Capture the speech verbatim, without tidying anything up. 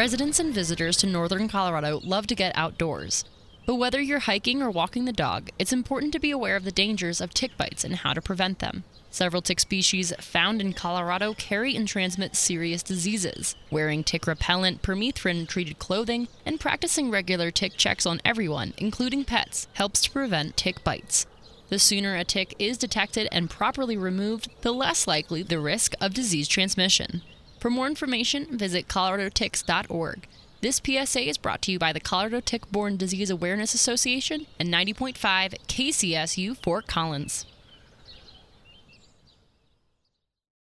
Residents and visitors to northern Colorado love to get outdoors. But whether you're hiking or walking the dog, it's important to be aware of the dangers of tick bites and how to prevent them. Several tick species found in Colorado carry and transmit serious diseases. Wearing tick repellent, permethrin-treated clothing, and practicing regular tick checks on everyone, including pets, helps to prevent tick bites. The sooner a tick is detected and properly removed, the less likely the risk of disease transmission. For more information, visit colorado ticks dot org. This P S A is brought to you by the Colorado Tick-Borne Disease Awareness Association and ninety point five K C S U Fort Collins.